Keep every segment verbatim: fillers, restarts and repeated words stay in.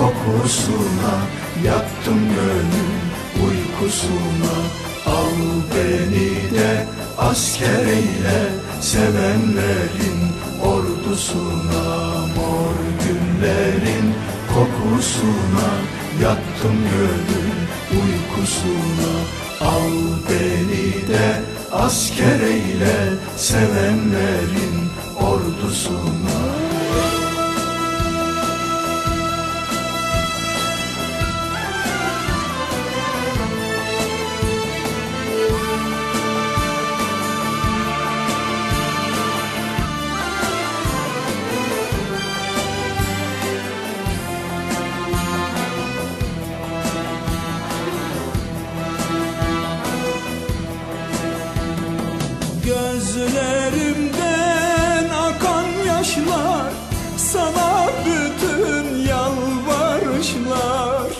kokusuna, yattım gönül uykusuna. Al beni de asker eyle, sevenlerin ordusuna. Mor günlerin kokusuna, yattım gönül uykusuna. Al beni de asker eyle, sevenlerin ordusuna. Gözlerimden akan yaşlar, sana bütün yalvarışlar.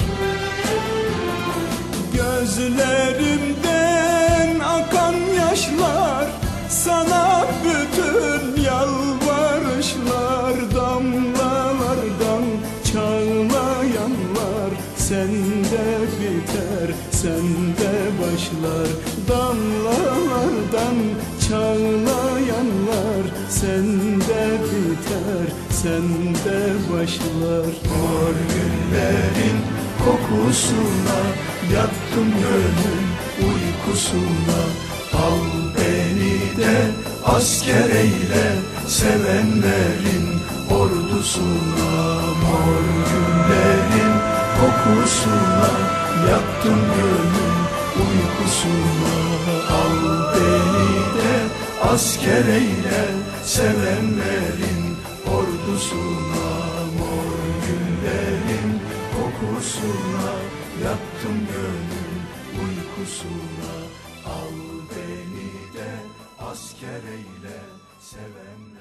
Gözlerimden akan yaşlar, sana bütün yalvarışlar. Damlalardan çağlayanlar, sende biter, sende başlar. Damlalardan çağlayanlar, sende biter, sende başlar. Mor günlerin kokusuna, yattım gönül uykusuna. Al beni de asker eyle, sevenlerin ordusuna. Mor günlerin kokusuna, yattım gönül uykusuna. Al beni de asker eyle, sevenlerin ordusuna. Mor günlerin kokusuna, yattım gönül uykusuna. Al beni de asker eyle, sevenlerin